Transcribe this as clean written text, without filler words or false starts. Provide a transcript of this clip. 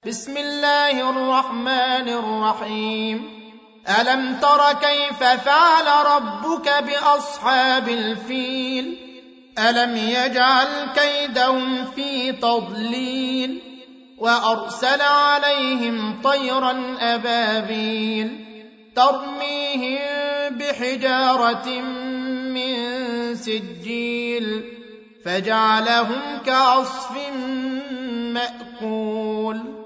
بسم الله الرحمن الرحيم ألم تر كيف فعل ربك بأصحاب الفيل ألم يجعل كيدهم في تضليل وأرسل عليهم طيرا أبابيل ترميهم بحجارة من سجيل فجعلهم كعصف مأكول